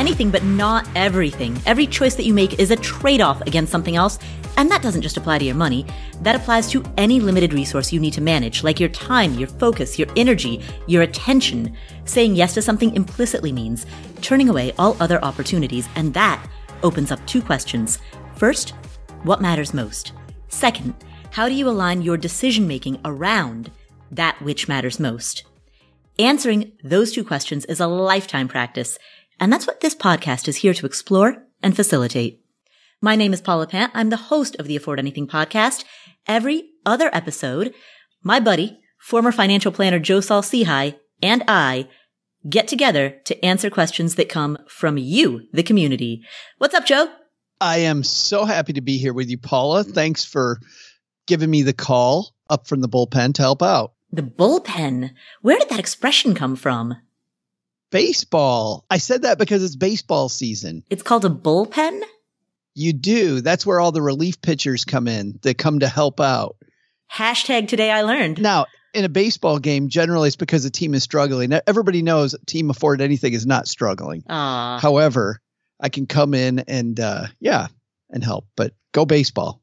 anything, but not everything. Every choice that you make is a trade-off against something else. And that doesn't just apply to your money. That applies to any limited resource you need to manage, like your time, your focus, your energy, your attention. Saying yes to something implicitly means turning away all other opportunities, and that opens up two questions. First, what matters most? Second, how do you align your decision-making around that which matters most? Answering those two questions is a lifetime practice, and that's what this podcast is here to explore and facilitate. My name is Paula Pant. I'm the host of the Afford Anything podcast. Every other episode, my buddy, former financial planner Joe Saul-Sehy, and I get together to answer questions that come from you, the community. What's up, Joe? I am so happy to be here with you, Paula. Thanks for giving me the call up from the bullpen to help out. The bullpen? Where did that expression come from? Baseball. I said that because it's baseball season. It's called a bullpen? You do. That's where all the relief pitchers come in. They come to help out. Hashtag today I learned. Now, in a baseball game, generally it's because a team is struggling. Now, everybody knows Team Afford Anything is not struggling. Aww. However, I can come in and help. But go baseball.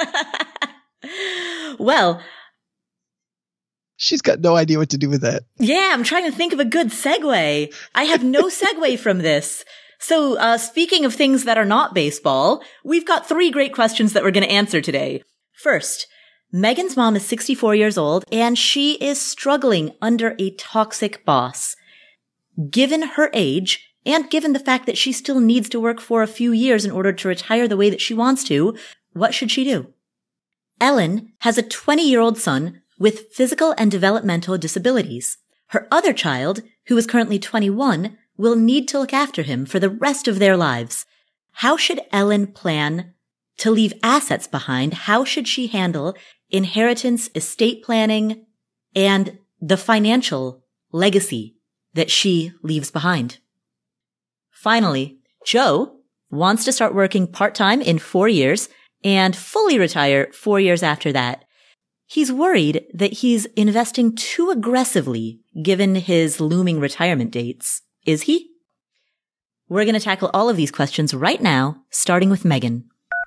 Well, she's got no idea what to do with that. Yeah, I'm trying to think of a good segue. I have no segue from this. So, speaking of things that are not baseball, we've got 3 great questions that we're going to answer today. First, Megan's mom is 64 years old and she is struggling under a toxic boss. Given her age and given the fact that she still needs to work for a few years in order to retire the way that she wants to, what should she do? Ellen has a 20-year-old son with physical and developmental disabilities. Her other child, who is currently 21, will need to look after him for the rest of their lives. How should Ellen plan to leave assets behind? How should she handle inheritance, estate planning, and the financial legacy that she leaves behind? Finally, Joe wants to start working part-time in 4 years and fully retire 4 years after that. He's worried that he's investing too aggressively given his looming retirement dates. Is he? We're going to tackle all of these questions right now, starting with Megan.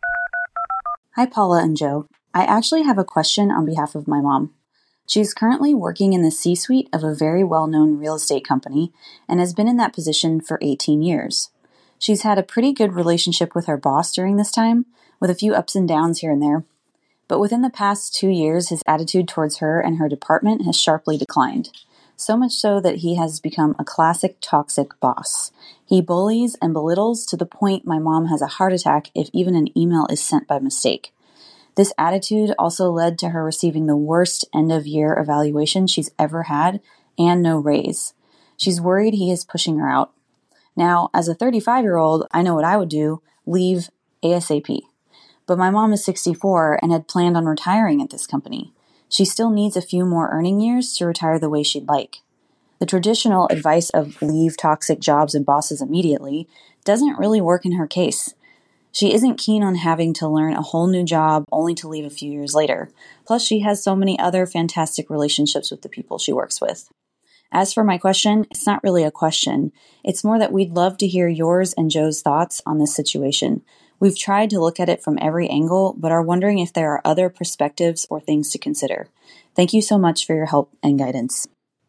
Hi, Paula and Joe. I actually have a question on behalf of my mom. She's currently working in the C-suite of a very well-known real estate company and has been in that position for 18 years. She's had a pretty good relationship with her boss during this time, with a few ups and downs here and there. But within the past 2 years, his attitude towards her and her department has sharply declined. So much so that he has become a classic toxic boss. He bullies and belittles to the point my mom has a heart attack if even an email is sent by mistake. This attitude also led to her receiving the worst end-of-year evaluation she's ever had and no raise. She's worried he is pushing her out. Now, as a 35-year-old, I know what I would do, leave ASAP. But my mom is 64 and had planned on retiring at this company. She still needs a few more earning years to retire the way she'd like. The traditional advice of leave toxic jobs and bosses immediately doesn't really work in her case. She isn't keen on having to learn a whole new job only to leave a few years later. Plus, she has so many other fantastic relationships with the people she works with. As for my question, it's not really a question. It's more that we'd love to hear yours and Joe's thoughts on this situation. We've tried to look at it from every angle, but are wondering if there are other perspectives or things to consider. Thank you so much for your help and guidance.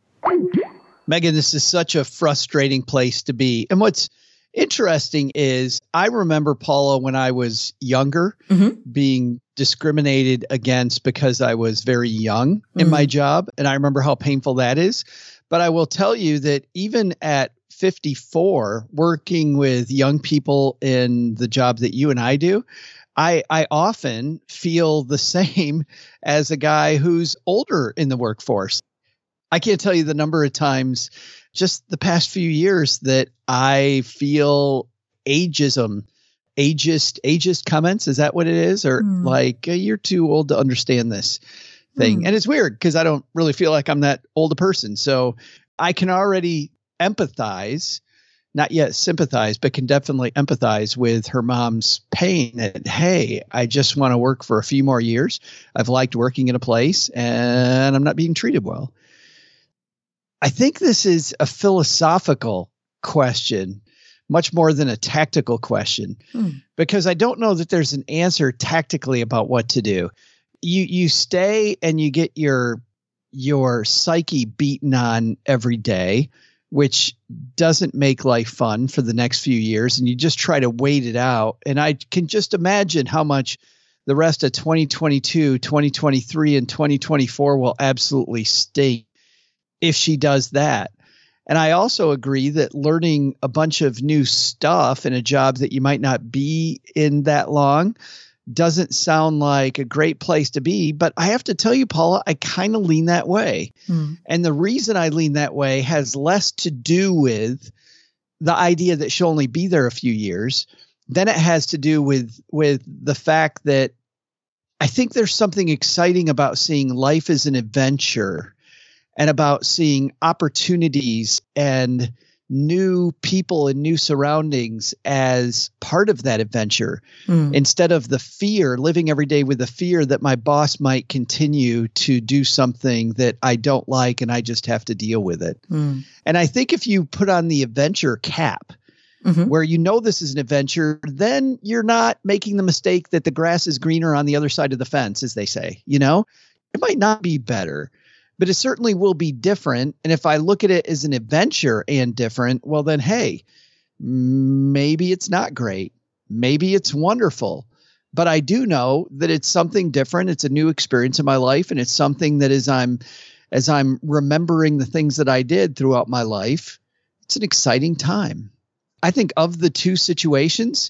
Megan, this is such a frustrating place to be. And what's interesting is I remember, Paula, when I was younger, being discriminated against because I was very young in my job. And I remember how painful that is. But I will tell you that even at 54, working with young people in the job that you and I do, I often feel the same as a guy who's older in the workforce. I can't tell you the number of times just the past few years that I feel ageist comments. Is that what it is? Or like, you're too old to understand this thing. And it's weird because I don't really feel like I'm that old a person. So I can already empathize, not yet sympathize, but can definitely empathize with her mom's pain. And hey, I just want to work for a few more years. I've liked working in a place and I'm not being treated well. I think this is a philosophical question, much more than a tactical question, because I don't know that there's an answer tactically about what to do. You stay and you get your psyche beaten on every day, which doesn't make life fun for the next few years. And you just try to wait it out. And I can just imagine how much the rest of 2022, 2023, and 2024 will absolutely stink if she does that. And I also agree that learning a bunch of new stuff in a job that you might not be in that long doesn't sound like a great place to be. But I have to tell you, Paula, I kind of lean that way. And the reason I lean that way has less to do with the idea that she'll only be there a few years than it has to do with the fact that I think there's something exciting about seeing life as an adventure and about seeing opportunities and new people and new surroundings as part of that adventure, instead of the fear, living every day with the fear that my boss might continue to do something that I don't like and I just have to deal with it. And I think if you put on the adventure cap, where you know this is an adventure, then you're not making the mistake that the grass is greener on the other side of the fence, as they say. You know, it might not be better, but it certainly will be different. And if I look at it as an adventure and different, well, then, hey, maybe it's not great. Maybe it's wonderful. But I do know that it's something different. It's a new experience in my life. And it's something that as I'm remembering the things that I did throughout my life, it's an exciting time. I think of the two situations,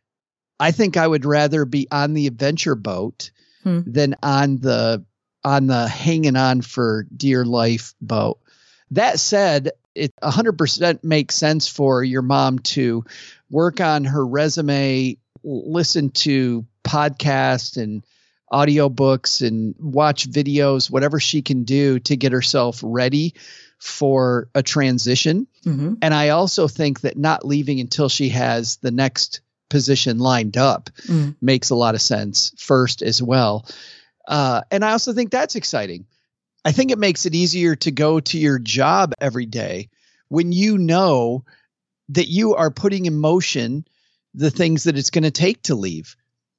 I think I would rather be on the adventure boat than on the hanging on for dear life boat. That said, it 100% makes sense for your mom to work on her resume, listen to podcasts and audiobooks and watch videos, whatever she can do to get herself ready for a transition. And I also think that not leaving until she has the next position lined up makes a lot of sense first as well. And I also think that's exciting. I think it makes it easier to go to your job every day when you know that you are putting in motion the things that it's going to take to leave.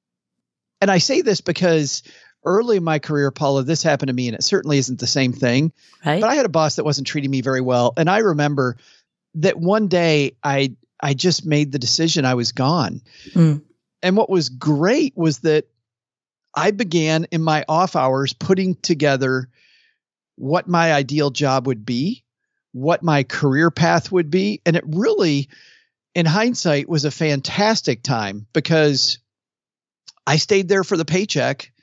And I say this because early in my career, Paula, this happened to me, and it certainly isn't the same thing. Right. But I had a boss that wasn't treating me very well. And I remember that one day I just made the decision I was gone. And what was great was that I began in my off hours putting together what my ideal job would be, what my career path would be. And it really, in hindsight, was a fantastic time because I stayed there for the paycheck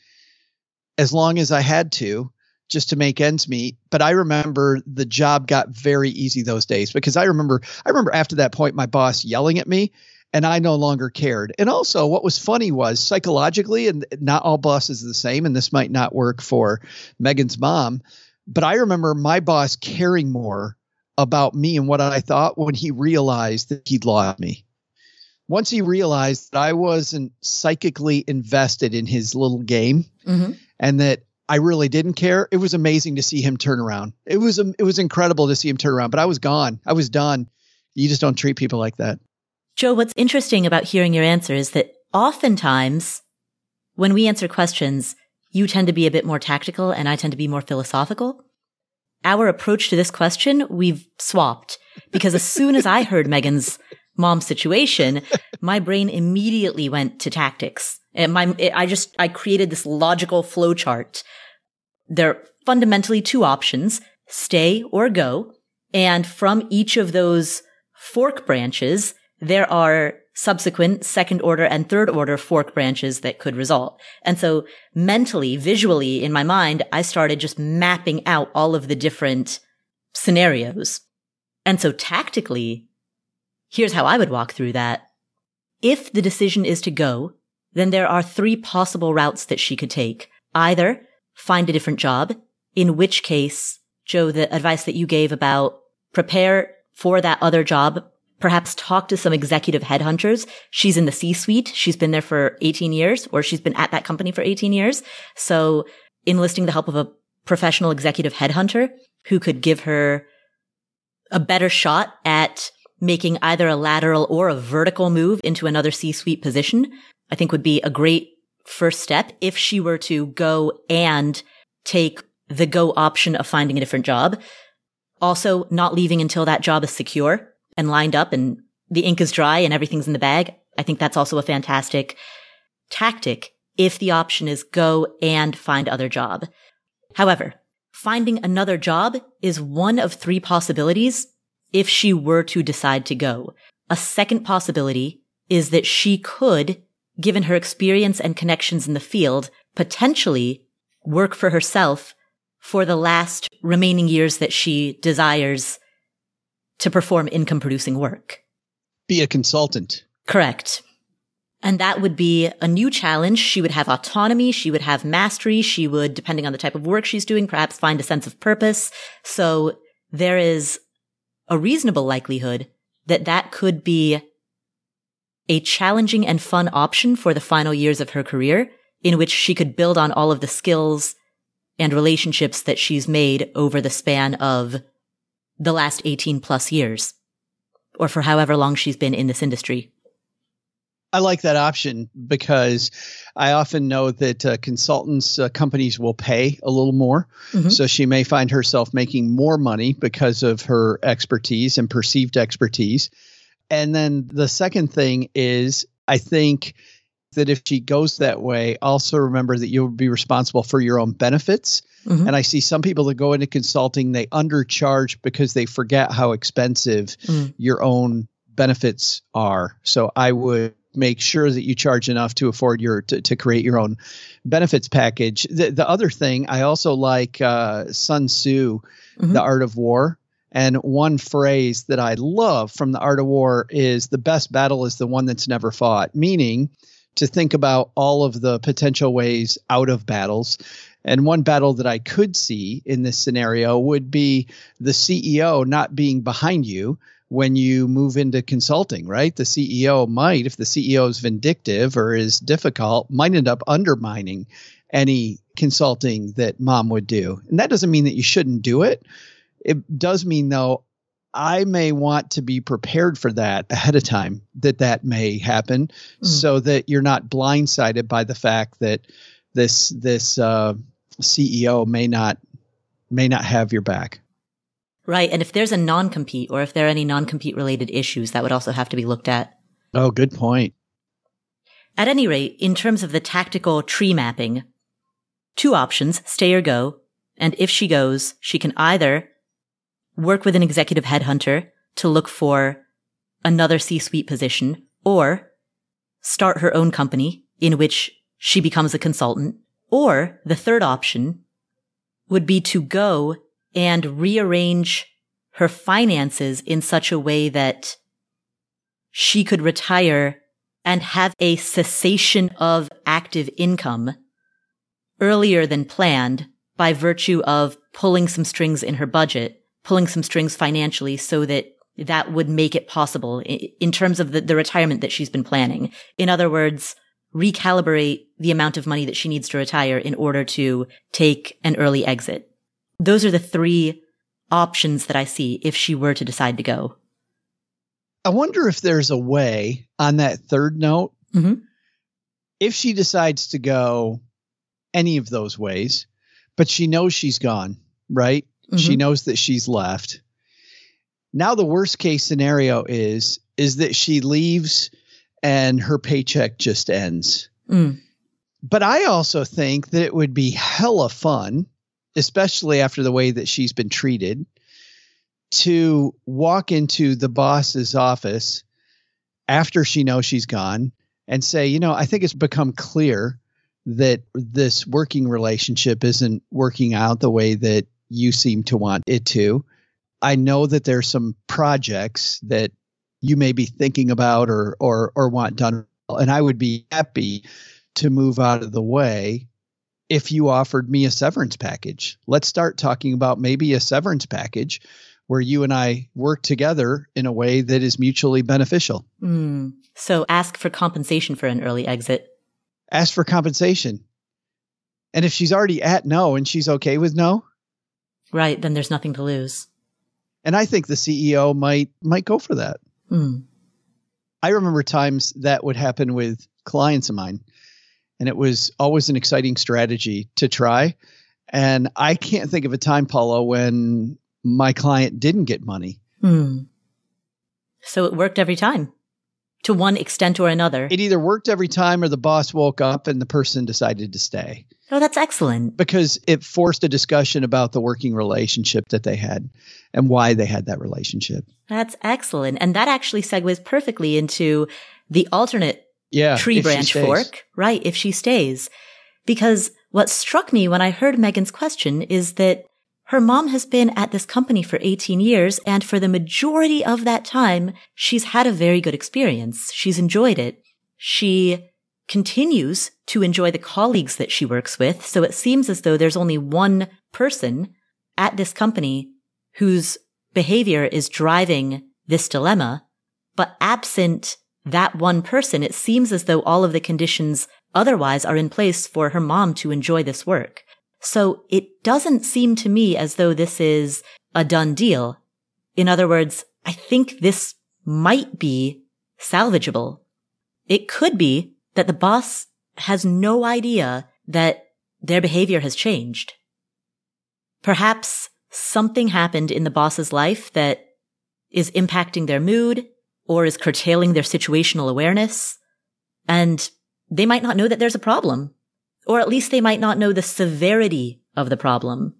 as long as I had to, just to make ends meet. But I remember the job got very easy those days because I remember after that point, my boss yelling at me and I no longer cared. And also what was funny was psychologically, and not all bosses are the same, and this might not work for Megan's mom, but I remember my boss caring more about me and what I thought when he realized that he'd lost me. Once he realized that I wasn't psychically invested in his little game and that I really didn't care, it was amazing to see him turn around. It was incredible to see him turn around, but I was gone. I was done. You just don't treat people like that. Joe, what's interesting about hearing your answer is that oftentimes when we answer questions, you tend to be a bit more tactical and I tend to be more philosophical. Our approach to this question, we've swapped because as soon as I heard Megan's mom's situation, my brain immediately went to tactics. And I created this logical flow chart. There are fundamentally two options, stay or go. And from each of those fork branches, there are subsequent second order and third order fork branches that could result. And so mentally, visually in my mind, I started just mapping out all of the different scenarios. And so tactically, here's how I would walk through that. If the decision is to go, then there are three possible routes that she could take. Either find a different job, in which case, Joe, the advice that you gave about prepare for that other job, perhaps talk to some executive headhunters. She's in the C-suite. She's been there for 18 years, or she's been at that company for 18 years. So enlisting the help of a professional executive headhunter who could give her a better shot at making either a lateral or a vertical move into another C-suite position, I think would be a great first step if she were to go and take the go option of finding a different job. Also, not leaving until that job is secure and lined up and the ink is dry and everything's in the bag. I think that's also a fantastic tactic if the option is go and find other job. However, finding another job is one of three possibilities if she were to decide to go. A second possibility is that she could, given her experience and connections in the field, potentially work for herself for the last remaining years that she desires to perform income-producing work. Be a consultant. Correct. And that would be a new challenge. She would have autonomy. She would have mastery. She would, depending on the type of work she's doing, perhaps find a sense of purpose. So there is a reasonable likelihood that that could be a challenging and fun option for the final years of her career, in which she could build on all of the skills and relationships that she's made over the span of the last 18 plus years, or for however long she's been in this industry. I like that option because I often know that consultants, companies will pay a little more. Mm-hmm. So she may find herself making more money because of her expertise and perceived expertise. And then the second thing is, I think that if she goes that way, also remember that you'll be responsible for your own benefits. Mm-hmm. And I see some people that go into consulting, they undercharge because they forget how expensive your own benefits are. So I would make sure that you charge enough to afford to create your own benefits package. The other thing, I also like Sun Tzu, The Art of War. And one phrase that I love from The Art of War is the best battle is the one that's never fought, meaning to think about all of the potential ways out of battles. And one battle that I could see in this scenario would be the CEO not being behind you when you move into consulting, right? The CEO might, if the CEO is vindictive or is difficult, might end up undermining any consulting that mom would do. And that doesn't mean that you shouldn't do it. It does mean, though, I may want to be prepared for that ahead of time, that may happen, so that you're not blindsided by the fact that this CEO may not have your back. Right. And if there's a non-compete or if there are any non-compete related issues, that would also have to be looked at. Oh, good point. At any rate, in terms of the tactical tree mapping, two options, stay or go. And if she goes, she can either work with an executive headhunter to look for another C-suite position, or start her own company in which she becomes a consultant. Or the third option would be to go and rearrange her finances in such a way that she could retire and have a cessation of active income earlier than planned by virtue of pulling some strings in her budget, pulling some strings financially so that that would make it possible in terms of the retirement that she's been planning. In other words, recalibrate the amount of money that she needs to retire in order to take an early exit. Those are the three options that I see if she were to decide to go. I wonder if there's a way on that third note, if she decides to go any of those ways, but she knows she's gone, right? She knows that she's left. Now the worst case scenario is that she leaves and her paycheck just ends. But I also think that it would be hella fun, especially after the way that she's been treated, to walk into the boss's office after she knows she's gone and say, I think it's become clear that this working relationship isn't working out the way that you seem to want it to. I know that there's some projects that you may be thinking about or want done, and I would be happy to move out of the way if you offered me a severance package. Let's start talking about maybe a severance package where you and I work together in a way that is mutually beneficial. So ask for compensation for an early exit. Ask for compensation. And if she's already at no and she's okay with no, right, then there's nothing to lose. And I think the CEO might go for that. I remember times that would happen with clients of mine, and it was always an exciting strategy to try. And I can't think of a time, Paula, when my client didn't get money. So it worked every time to one extent or another. It either worked every time or the boss woke up and the person decided to stay. Oh, that's excellent. Because it forced a discussion about the working relationship that they had and why they had that relationship. That's excellent. And that actually segues perfectly into the alternate tree branch fork, right? If she stays. Because what struck me when I heard Megan's question is that her mom has been at this company for 18 years, and for the majority of that time, she's had a very good experience. She's enjoyed it. She continues to enjoy the colleagues that she works with, so it seems as though there's only one person at this company whose behavior is driving this dilemma. But absent that one person, it seems as though all of the conditions otherwise are in place for her mom to enjoy this work. So it doesn't seem to me as though this is a done deal. In other words, I think this might be salvageable. It could be that the boss has no idea that their behavior has changed. Perhaps something happened in the boss's life that is impacting their mood or is curtailing their situational awareness, and they might not know that there's a problem. Or at least they might not know the severity of the problem.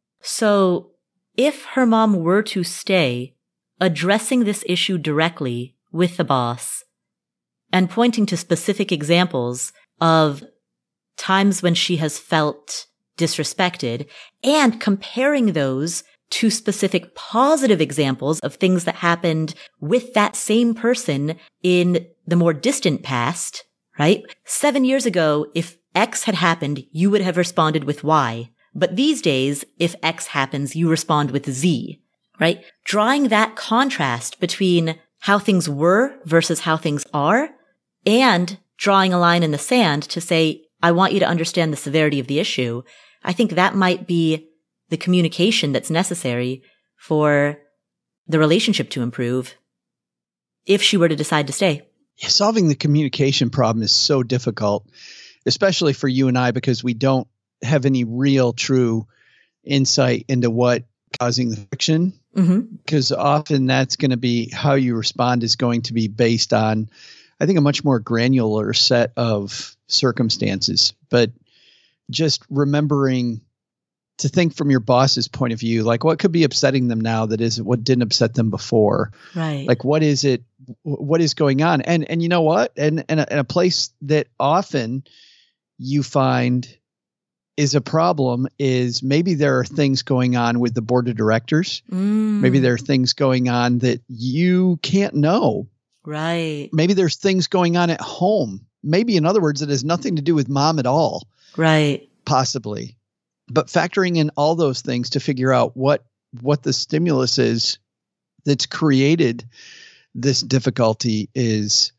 So if her mom were to stay, addressing this issue directly with the boss and pointing to specific examples of times when she has felt disrespected and comparing those to specific positive examples of things that happened with that same person in the more distant past, right? 7 years ago, if X had happened, you would have responded with Y. But these days, if X happens, you respond with Z, right? Drawing that contrast between how things were versus how things are, and drawing a line in the sand to say, I want you to understand the severity of the issue. I think that might be the communication that's necessary for the relationship to improve if she were to decide to stay. Yeah, solving the communication problem is so difficult, especially for you and I, because we don't have any real true insight into what causing the friction. Because often that's going to be how you respond is going to be based on, I think, a much more granular set of circumstances. But just remembering to think from your boss's point of view, like what could be upsetting them now that isn't what didn't upset them before. Right. Like what is it? What is going on? And you know what? And a place that often you find is a problem is maybe there are things going on with the board of directors. Maybe there are things going on that you can't know. Right. Maybe there's things going on at home. Maybe, in other words, it has nothing to do with mom at all. Right. Possibly. But factoring in all those things to figure out what the stimulus is that's created this difficulty is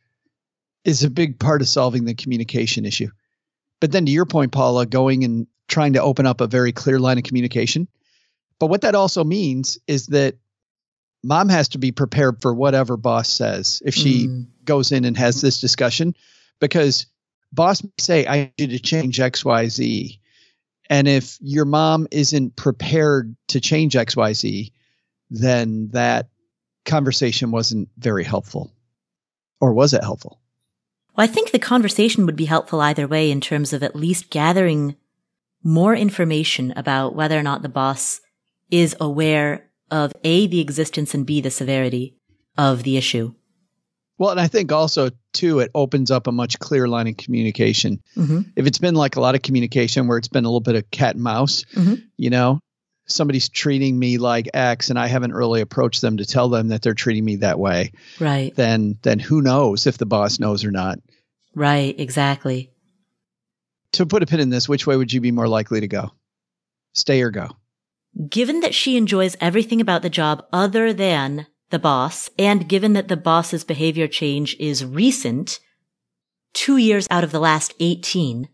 a big part of solving the communication issue. But then to your point, Paula, going and trying to open up a very clear line of communication. But what that also means is that mom has to be prepared for whatever boss says if she goes in and has this discussion, because boss may say, I need you to change X, Y, Z. And if your mom isn't prepared to change X, Y, Z, then that conversation wasn't very helpful. Or was it helpful? Well, I think the conversation would be helpful either way in terms of at least gathering more information about whether or not the boss is aware of A, the existence, and B, the severity of the issue. Well, and I think also, too, it opens up a much clearer line of communication. If it's been like a lot of communication where it's been a little bit of cat and mouse, you know, somebody's treating me like X and I haven't really approached them to tell them that they're treating me that way. Right. Then who knows if the boss knows or not. Right. Exactly. To put a pin in this, which way would you be more likely to go? Stay or go? Given that she enjoys everything about the job other than the boss, and given that the boss's behavior change is recent, 2 years out of the last 18,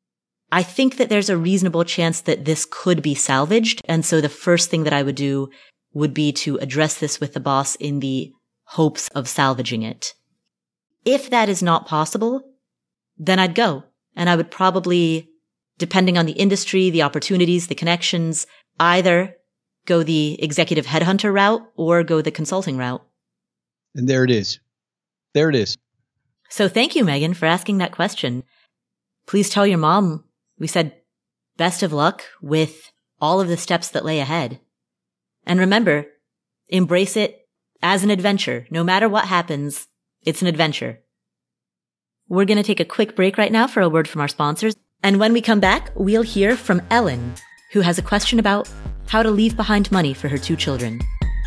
I think that there's a reasonable chance that this could be salvaged. And so the first thing that I would do would be to address this with the boss in the hopes of salvaging it. If that is not possible, then I'd go. And I would probably, depending on the industry, the opportunities, the connections, either go the executive headhunter route or go the consulting route. And there it is. There it is. So thank you, Megan, for asking that question. Please tell your mom we said best of luck with all of the steps that lay ahead. And remember, embrace it as an adventure. No matter what happens, it's an adventure. We're going to take a quick break right now for a word from our sponsors. And when we come back, we'll hear from Ellen, who has a question about how to leave behind money for her 2 children.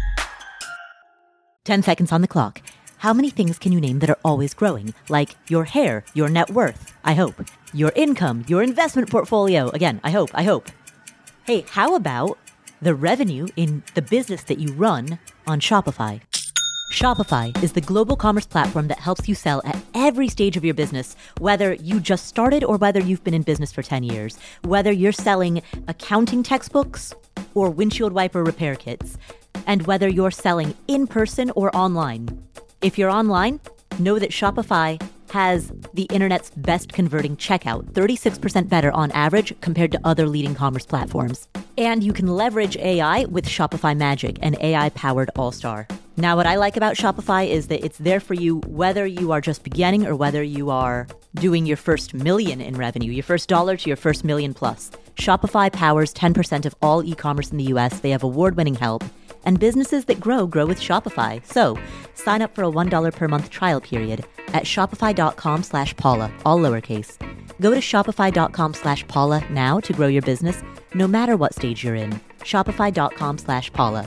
10 seconds on the clock. How many things can you name that are always growing? Like your hair, your net worth, I hope. Your income, your investment portfolio. Again, I hope. Hey, how about the revenue in the business that you run on Shopify? Shopify is the global commerce platform that helps you sell at every stage of your business, whether you just started or whether you've been in business for 10 years, whether you're selling accounting textbooks or windshield wiper repair kits, and whether you're selling in person or online. If you're online, know that Shopify has the internet's best converting checkout, 36% better on average compared to other leading commerce platforms. And you can leverage AI with Shopify Magic, an AI-powered all-star. Now, what I like about Shopify is that it's there for you whether you are just beginning or whether you are doing your first million in revenue, your first dollar to your first million plus. Shopify powers 10% of all e-commerce in the US. They have award-winning help. And businesses that grow with Shopify. So sign up for a $1 per month trial period at shopify.com/Paula, all lowercase. Go to shopify.com/Paula now to grow your business, no matter what stage you're in. Shopify.com/Paula.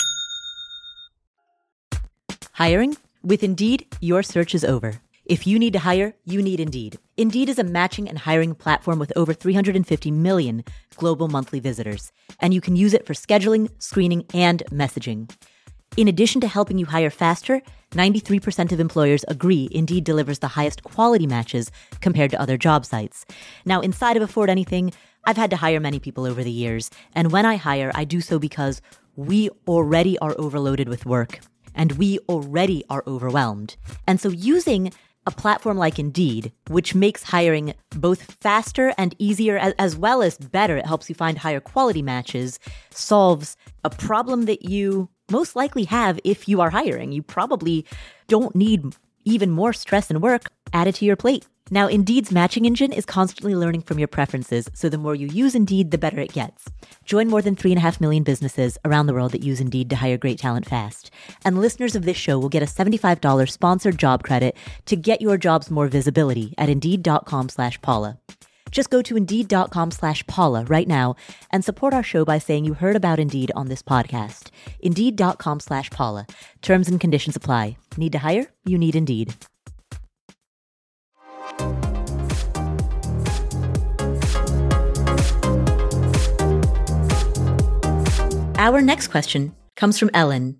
Hiring? With Indeed, your search is over. If you need to hire, you need Indeed. Indeed is a matching and hiring platform with over 350 million global monthly visitors, and you can use it for scheduling, screening, and messaging. In addition to helping you hire faster, 93% of employers agree Indeed delivers the highest quality matches compared to other job sites. Now, inside of Afford Anything, I've had to hire many people over the years, and when I hire, I do so because we already are overloaded with work, and we already are overwhelmed. And so using a platform like Indeed, which makes hiring both faster and easier as well as better, it helps you find higher quality matches, solves a problem that you most likely have if you are hiring. You probably don't need even more stress and work added to your plate. Now, Indeed's matching engine is constantly learning from your preferences, so the more you use Indeed, the better it gets. Join more than 3.5 million businesses around the world that use Indeed to hire great talent fast. And listeners of this show will get a $75 sponsored job credit to get your jobs more visibility at Indeed.com/Paula. Just go to Indeed.com/Paula right now and support our show by saying you heard about Indeed on this podcast. Indeed.com/Paula. Terms and conditions apply. Need to hire? You need Indeed. Our next question comes from Ellen.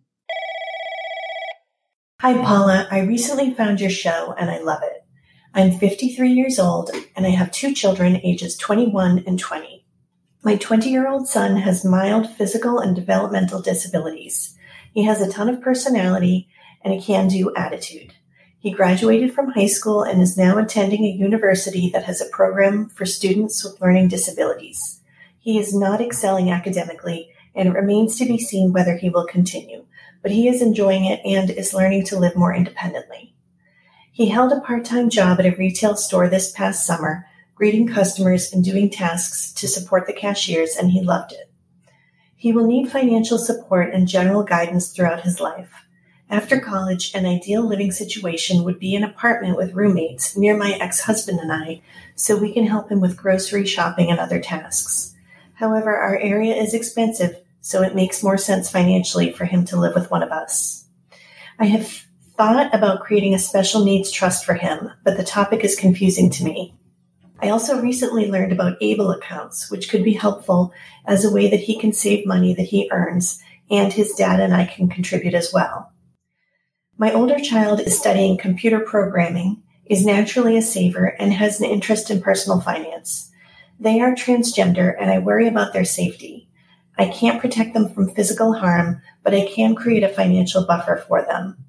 Hi, Paula. I recently found your show and I love it. I'm 53 years old and I have 2 children ages 21 and 20. My 20-year-old son has mild physical and developmental disabilities. He has a ton of personality and a can-do attitude. He graduated from high school and is now attending a university that has a program for students with learning disabilities. He is not excelling academically, and it remains to be seen whether he will continue, but he is enjoying it and is learning to live more independently. He held a part-time job at a retail store this past summer, greeting customers and doing tasks to support the cashiers, and he loved it. He will need financial support and general guidance throughout his life. After college, an ideal living situation would be an apartment with roommates near my ex-husband and I, so we can help him with grocery shopping and other tasks. However, our area is expensive, so it makes more sense financially for him to live with one of us. I have thought about creating a special needs trust for him, but the topic is confusing to me. I also recently learned about ABLE accounts, which could be helpful as a way that he can save money that he earns, and his dad and I can contribute as well. My older child is studying computer programming, is naturally a saver, and has an interest in personal finance. They are transgender, and I worry about their safety. I can't protect them from physical harm, but I can create a financial buffer for them.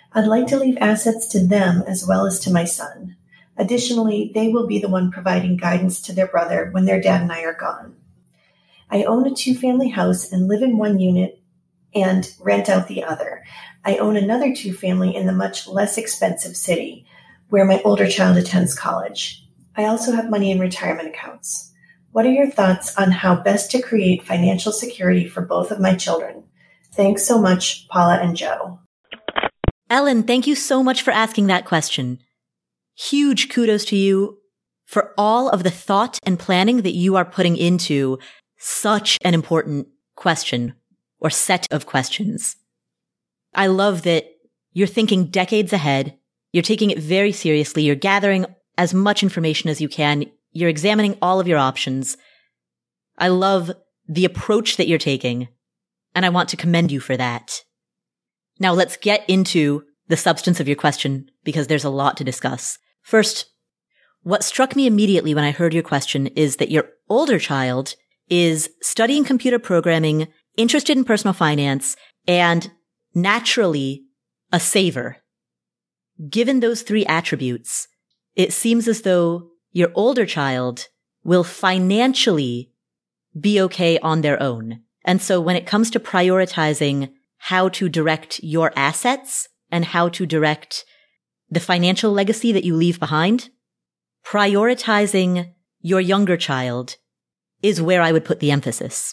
I'd like to leave assets to them as well as to my son. Additionally, they will be the one providing guidance to their brother when their dad and I are gone. I own a 2-family house and live in one unit and rent out the other. I own another 2-family in the much less expensive city where my older child attends college. I also have money in retirement accounts. What are your thoughts on how best to create financial security for both of my children? Thanks so much, Paula and Joe. Ellen, thank you so much for asking that question. Huge kudos to you for all of the thought and planning that you are putting into such an important question or set of questions. I love that you're thinking decades ahead. You're taking it very seriously. You're gathering as much information as you can. You're examining all of your options. I love the approach that you're taking, and I want to commend you for that. Now let's get into the substance of your question because there's a lot to discuss. First, what struck me immediately when I heard your question is that your older child is studying computer programming, interested in personal finance, and naturally a saver. Given those 3 attributes, it seems as though your older child will financially be okay on their own. And so when it comes to prioritizing how to direct your assets and how to direct the financial legacy that you leave behind, prioritizing your younger child is where I would put the emphasis.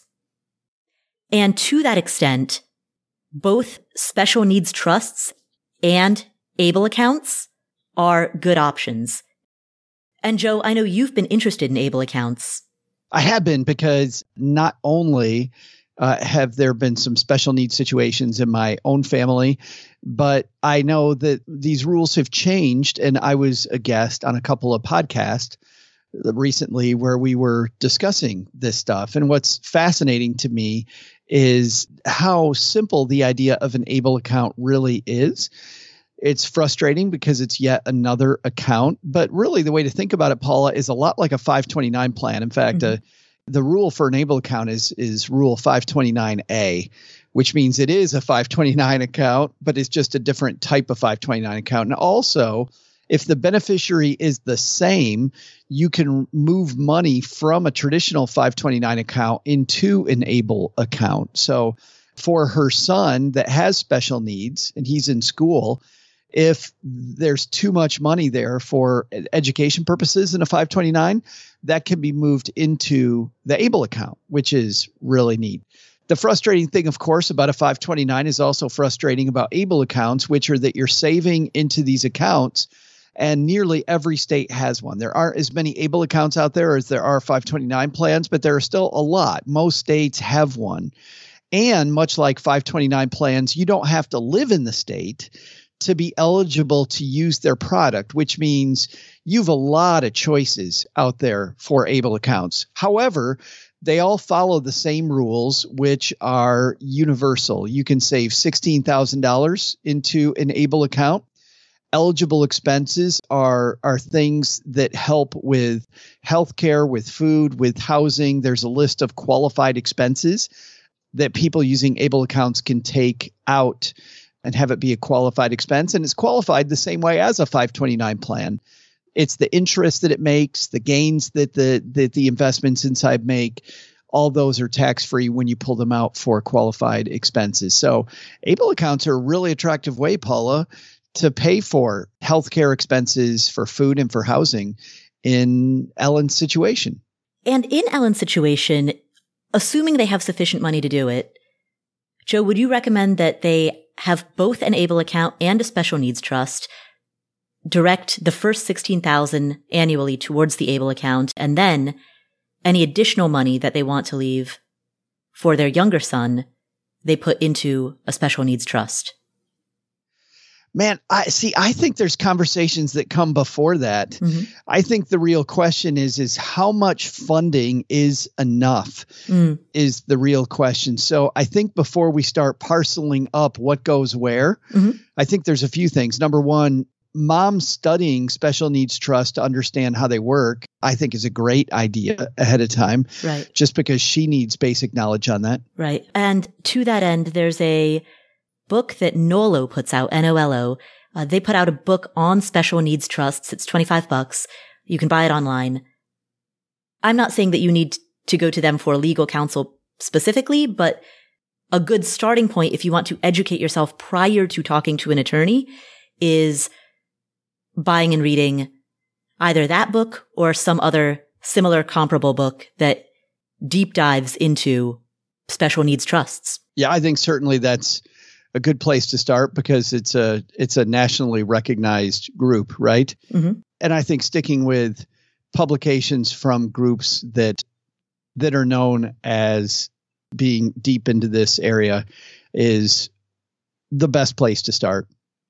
And to that extent, both special needs trusts and ABLE accounts are good options. And Joe, I know you've been interested in ABLE accounts. I have been because not only have there been some special needs situations in my own family, but I know that these rules have changed. And I was a guest on a couple of podcasts recently where we were discussing this stuff. And what's fascinating to me is how simple the idea of an ABLE account really is. It's frustrating because it's yet another account, but really the way to think about it, Paula, is a lot like a 529 plan. In fact, the rule for an ABLE account is Rule 529A, which means it is a 529 account, but it's just a different type of 529 account. And also, if the beneficiary is the same, you can move money from a traditional 529 account into an ABLE account. So for her son that has special needs and he's in school, if there's too much money there for education purposes in a 529, that can be moved into the ABLE account, which is really neat. The frustrating thing, of course, about a 529 is also frustrating about ABLE accounts, which are that you're saving into these accounts, and nearly every state has one. There aren't as many ABLE accounts out there as there are 529 plans, but there are still a lot. Most states have one. And much like 529 plans, you don't have to live in the state to be eligible to use their product, which means you've a lot of choices out there for ABLE accounts. However, they all follow the same rules, which are universal. You can save $16,000 into an ABLE account. Eligible expenses are things that help with healthcare, with food, with housing. There's a list of qualified expenses that people using ABLE accounts can take out and have it be a qualified expense. And it's qualified the same way as a 529 plan. It's the interest that it makes, the gains that the investments inside make. All those are tax-free when you pull them out for qualified expenses. So ABLE accounts are a really attractive way, Paula, to pay for healthcare expenses, for food, and for housing in Ellen's situation. And in Ellen's situation, assuming they have sufficient money to do it, Joe, would you recommend that they have both an ABLE account and a special needs trust, direct the first $16,000 annually towards the ABLE account, and then any additional money that they want to leave for their younger son, they put into a special needs trust? Man, I think there's conversations that come before that. Mm-hmm. I think the real question is how much funding is enough is the real question. So I think before we start parceling up what goes where, I think there's a few things. Number one, mom studying special needs trust to understand how they work, I think is a great idea ahead of time. Right. Just because she needs basic knowledge on that. Right. And to that end, there's a book that Nolo puts out, Nolo. They put out a book on special needs trusts. It's $25. You can buy it online. I'm not saying that you need to go to them for legal counsel specifically, but a good starting point if you want to educate yourself prior to talking to an attorney is buying and reading either that book or some other similar comparable book that deep dives into special needs trusts. Yeah, I think certainly that's a good place to start because it's a nationally recognized group, right? Mm-hmm. And I think sticking with publications from groups that are known as being deep into this area is the best place to start.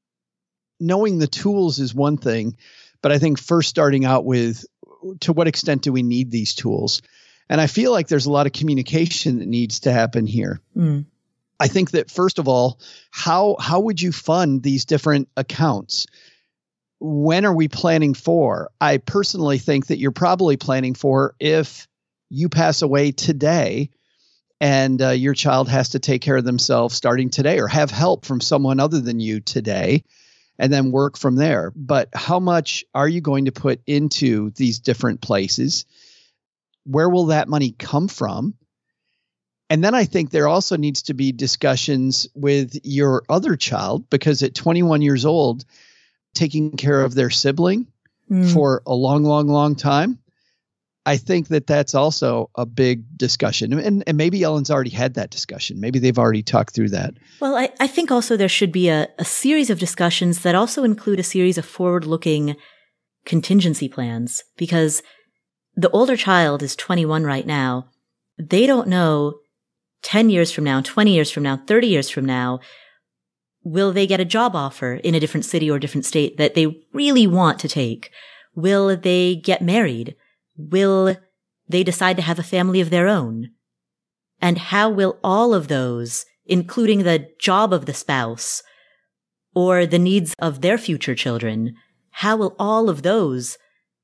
Knowing the tools is one thing, but I think first starting out with to what extent do we need these tools? And I feel like there's a lot of communication that needs to happen here. Mm. I think that first of all, how would you fund these different accounts? When are we planning for? I personally think that you're probably planning for if you pass away today and your child has to take care of themselves starting today or have help from someone other than you today and then work from there. But how much are you going to put into these different places? Where will that money come from? And then I think there also needs to be discussions with your other child, because at 21 years old, taking care of their sibling for a long, long, long time, I think that that's also a big discussion. And maybe Ellen's already had that discussion. Maybe they've already talked through that. Well, I think also there should be a series of discussions that also include a series of forward-looking contingency plans, because the older child is 21 right now. They don't know 10 years from now, 20 years from now, 30 years from now, will they get a job offer in a different city or different state that they really want to take? Will they get married? Will they decide to have a family of their own? And how will all of those, including the job of the spouse or the needs of their future children, how will all of those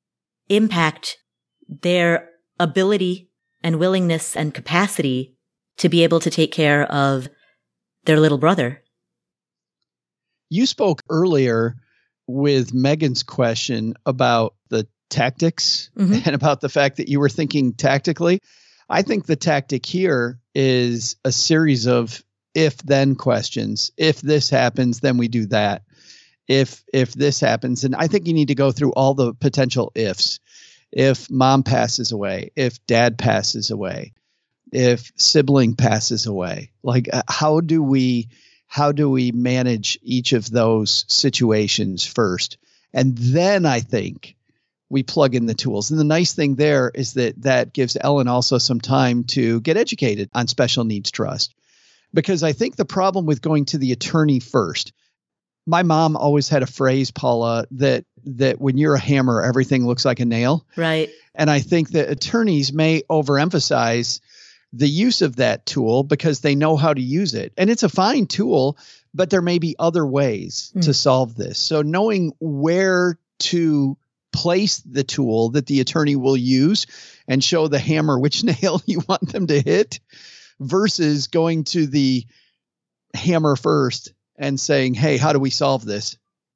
impact their ability and willingness and capacity to be able to take care of their little brother? You spoke earlier with Megan's question about the tactics and about the fact that you were thinking tactically. I think the tactic here is a series of if-then questions. If this happens, then we do that. If this happens, and I think you need to go through all the potential ifs. If mom passes away, if dad passes away, if sibling passes away, like how do we manage each of those situations first? And then I think we plug in the tools. And the nice thing there is that gives Ellen also some time to get educated on special needs trust. Because I think the problem with going to the attorney first, my mom always had a phrase, Paula, that when you're a hammer, everything looks like a nail. Right. And I think that attorneys may overemphasize the use of that tool because they know how to use it. And it's a fine tool, but there may be other ways to solve this. So knowing where to place the tool that the attorney will use and show the hammer which nail you want them to hit versus going to the hammer first and saying, hey, how do we solve this?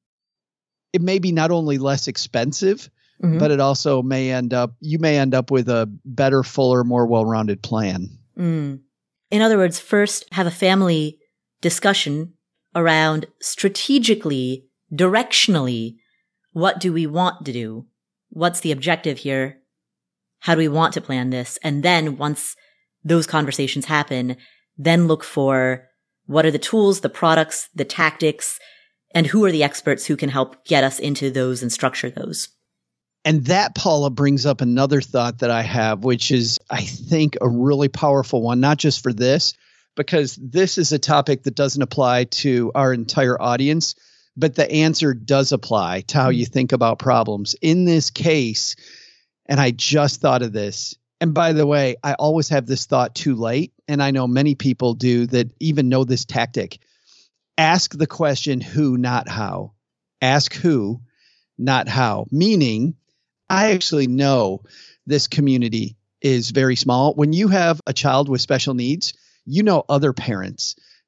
It may be not only less expensive, but it also you may end up with a better, fuller, more well-rounded plan. In other words, first have a family discussion around strategically, directionally, what do we want to do? What's the objective here? How do we want to plan this? And then once those conversations happen, then look for what are the tools, the products, the tactics, and who are the experts who can help get us into those and structure those. And that, Paula, brings up another thought that I have, which is, I think, a really powerful one, not just for this, because this is a topic that doesn't apply to our entire audience, but the answer does apply to how you think about problems. In this case, and I just thought of this, and by the way, I always have this thought too late, and I know many people do that even know this tactic. Ask the question who, not how. Ask who, not how. Meaning, I actually know this community is very small. When you have a child with special needs, you know other parents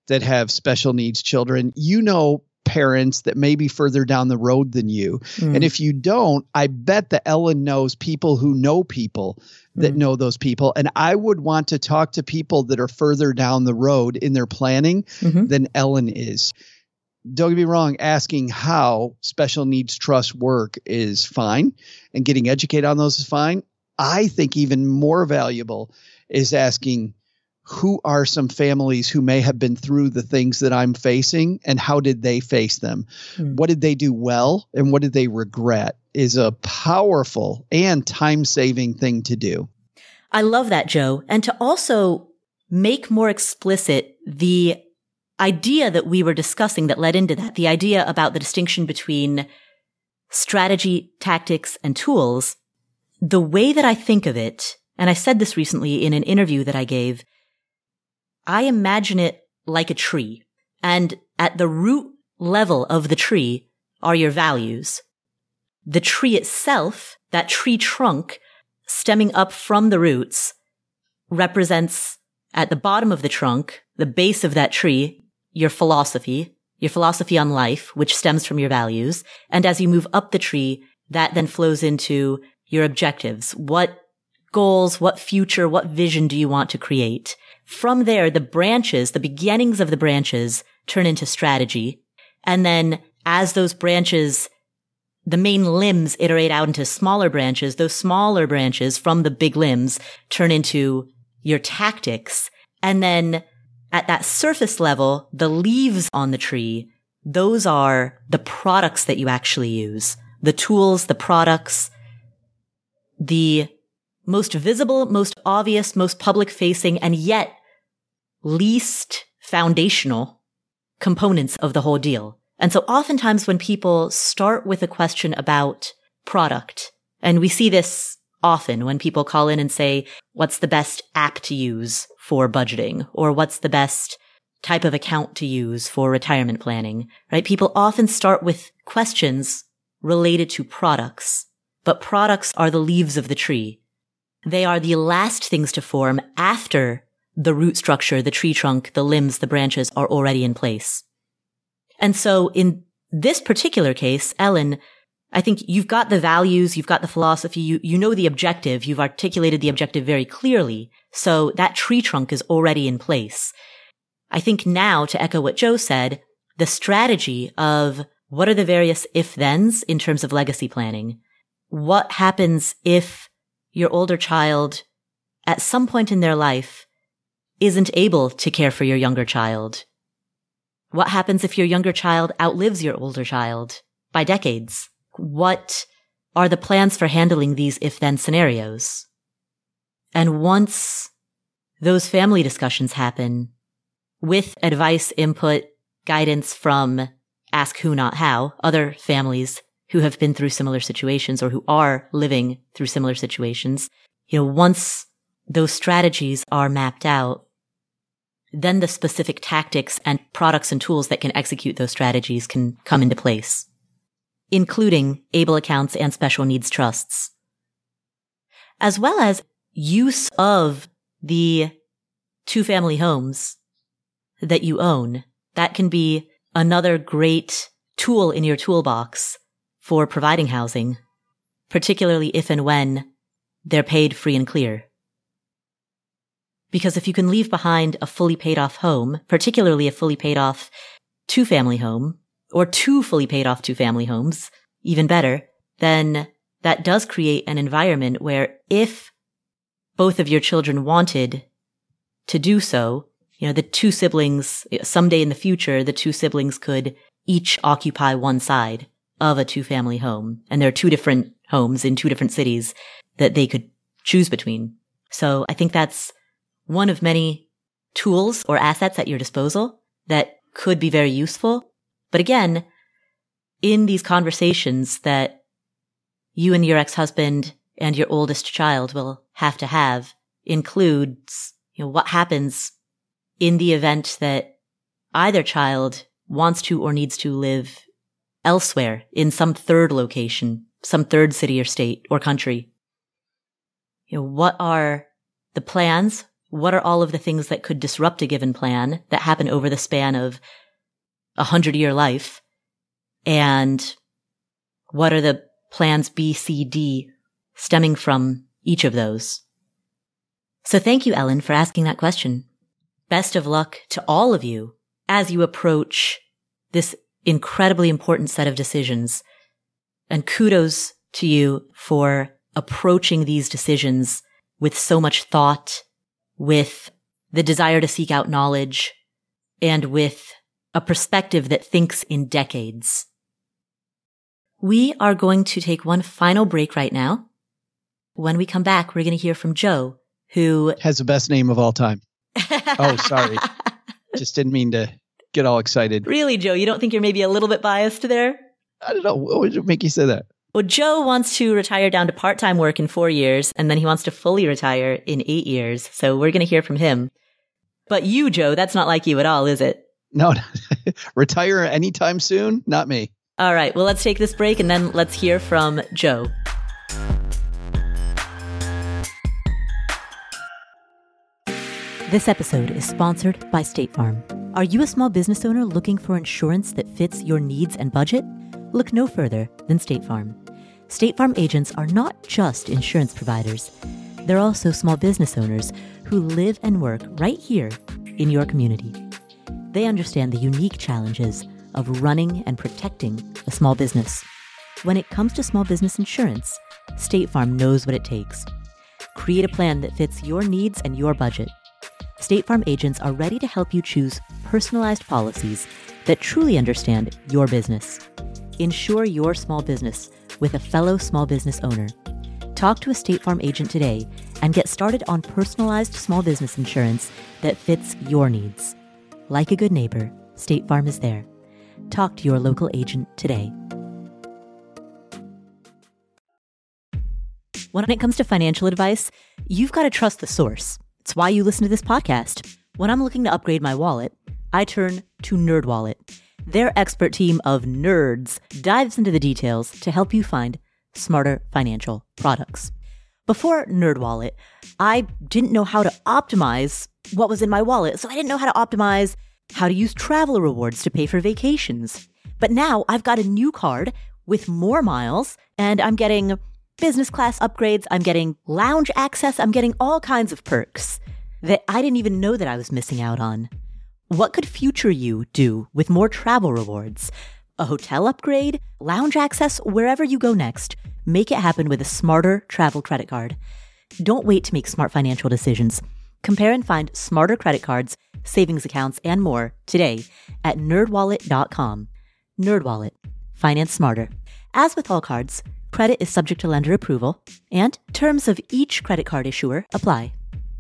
that have special needs children, you know parents that may be further down the road than you. And if you don't, I bet that Ellen knows people who know people that know those people. And I would want to talk to people that are further down the road in their planning than Ellen is. Don't get me wrong, asking how special needs trust work is fine, and getting educated on those is fine. I think even more valuable is asking, who are some families who may have been through the things that I'm facing, and how did they face them? What did they do well, and what did they regret, is a powerful and time-saving thing to do. I love that, Joe. And to also make more explicit the idea that we were discussing that led into that, the idea about the distinction between strategy, tactics, and tools, the way that I think of it, and I said this recently in an interview that I gave, I imagine it like a tree, and at the root level of the tree are your values. The tree itself, that tree trunk stemming up from the roots, represents at the bottom of the trunk, the base of that tree, your philosophy on life, which stems from your values. And as you move up the tree, that then flows into your objectives. What goals, what future, what vision do you want to create? From there, the branches, the beginnings of the branches turn into strategy. And then as those branches, the main limbs iterate out into smaller branches, those smaller branches from the big limbs turn into your tactics. And then at that surface level, the leaves on the tree, those are the products that you actually use. The tools, the products, the most visible, most obvious, most public facing, and yet least foundational components of the whole deal. And so oftentimes when people start with a question about product, and we see this often when people call in and say, what's the best app to use for budgeting? Or what's the best type of account to use for retirement planning, right? People often start with questions related to products, but products are the leaves of the tree. They are the last things to form after the root structure, the tree trunk, the limbs, the branches are already in place. And so in this particular case, Ellen, I think you've got the values, you've got the philosophy, you know the objective, you've articulated the objective very clearly. So that tree trunk is already in place. I think now, to echo what Joe said, the strategy of what are the various if-thens in terms of legacy planning? What happens if your older child at some point in their life isn't able to care for your younger child? What happens if your younger child outlives your older child by decades? What are the plans for handling these if-then scenarios? And once those family discussions happen, with advice, input, guidance from Ask Who Not How, other families who have been through similar situations or who are living through similar situations, once those strategies are mapped out, then the specific tactics and products and tools that can execute those strategies can come into place, including ABLE accounts and special needs trusts, as well as use of the two-family homes that you own. That can be another great tool in your toolbox for providing housing, particularly if and when they're paid free and clear. Because if you can leave behind a fully paid off home, particularly a fully paid off two-family home, or two fully paid off two-family homes, even better, then that does create an environment where if both of your children wanted to do so, the two siblings, someday in the future, the two siblings could each occupy one side of a two-family home. And there are two different homes in two different cities that they could choose between. So I think that's one of many tools or assets at your disposal that could be very useful. But again, in these conversations that you and your ex-husband and your oldest child will have to have includes, what happens in the event that either child wants to or needs to live elsewhere in some third location, some third city or state or country. What are the plans what are all of the things that could disrupt a given plan that happen over the span of 100-year life? And what are the plans B, C, D stemming from each of those? So thank you, Ellen, for asking that question. Best of luck to all of you as you approach this incredibly important set of decisions. And kudos to you for approaching these decisions with so much thought, with the desire to seek out knowledge, and with a perspective that thinks in decades. We are going to take one final break right now. When we come back, we're going to hear from Joe, who has the best name of all time. Oh, sorry. Just didn't mean to get all excited. Really, Joe? You don't think you're maybe a little bit biased there? I don't know. What would make you say that? Well, Joe wants to retire down to part-time work in 4 years, and then he wants to fully retire in 8 years. So we're going to hear from him. But you, Joe, that's not like you at all, is it? No, retire anytime soon? Not me. All right. Well, let's take this break, and then let's hear from Joe. This episode is sponsored by State Farm. Are you a small business owner looking for insurance that fits your needs and budget? Look no further than State Farm. State Farm agents are not just insurance providers. They're also small business owners who live and work right here in your community. They understand the unique challenges of running and protecting a small business. When it comes to small business insurance, State Farm knows what it takes. Create a plan that fits your needs and your budget. State Farm agents are ready to help you choose personalized policies that truly understand your business. Insure your small business with a fellow small business owner. Talk to a State Farm agent today and get started on personalized small business insurance that fits your needs. Like a good neighbor, State Farm is there. Talk to your local agent today. When it comes to financial advice, you've got to trust the source. It's why you listen to this podcast. When I'm looking to upgrade my wallet, I turn to NerdWallet. Their expert team of nerds dives into the details to help you find smarter financial products. Before NerdWallet, I didn't know how to optimize what was in my wallet, so I didn't know how to optimize how to use travel rewards to pay for vacations. But now I've got a new card with more miles, and I'm getting business class upgrades, I'm getting lounge access, I'm getting all kinds of perks that I didn't even know that I was missing out on. What could future you do with more travel rewards? A hotel upgrade? Lounge access? Wherever you go next, make it happen with a smarter travel credit card. Don't wait to make smart financial decisions. Compare and find smarter credit cards, savings accounts, and more today at nerdwallet.com. NerdWallet. Finance smarter. As with all cards, credit is subject to lender approval, and terms of each credit card issuer apply.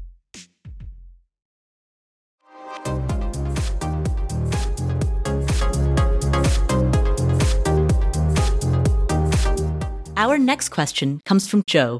Our next question comes from Joe.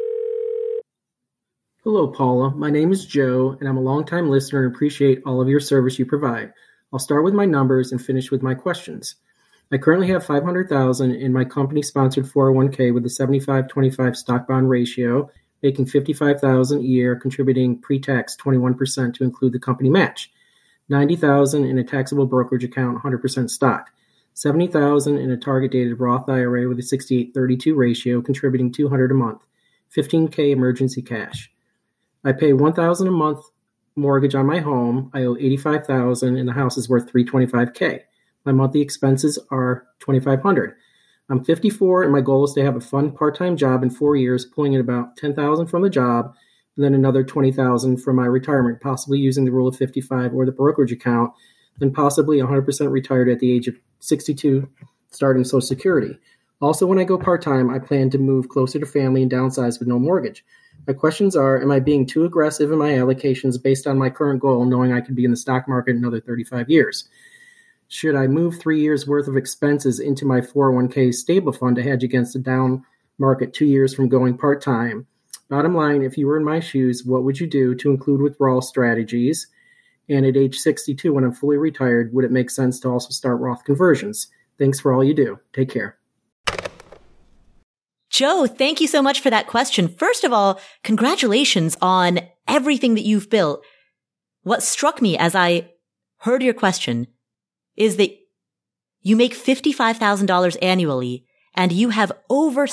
Hello, Paula. My name is Joe, and I'm a longtime listener and appreciate all of your service you provide. I'll start with my numbers and finish with my questions. I currently have $500,000 in my company-sponsored 401k with a 75-25 stock-bond ratio, making $55,000 a year, contributing pre-tax 21% to include the company match. $90,000 in a taxable brokerage account, 100% stock. $70,000 in a target-dated Roth IRA with a 68-32 ratio, contributing $200 a month. $15K emergency cash. I pay $1,000 a month mortgage on my home. I owe $85,000, and the house is worth $325K. My monthly expenses are $2,500. I'm 54, and my goal is to have a fun part-time job in 4 years, pulling in about $10,000 from the job, and then another $20,000 for my retirement, possibly using the Rule of 55 or the brokerage account, then possibly 100% retired at the age of 62, starting Social Security. Also, when I go part-time, I plan to move closer to family and downsize with no mortgage. My questions are, am I being too aggressive in my allocations based on my current goal, knowing I could be in the stock market another 35 years? Should I move 3 years' worth of expenses into my 401k stable fund to hedge against a down market 2 years from going part-time? Bottom line, if you were in my shoes, what would you do to include withdrawal strategies? And at age 62, when I'm fully retired, would it make sense to also start Roth conversions? Thanks for all you do. Take care. Joe, thank you so much for that question. First of all, congratulations on everything that you've built. What struck me as I heard your question is that you make $55,000 annually and you have over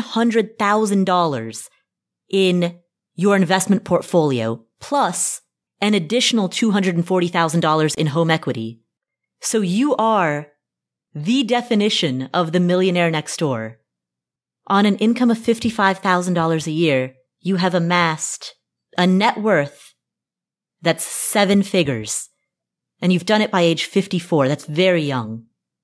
$700,000 in your investment portfolio, plus an additional $240,000 in home equity. So you are the definition of the millionaire next door. On an income of $55,000 a year, you have amassed a net worth that's 7 figures. And you've done it by age 54. That's very young.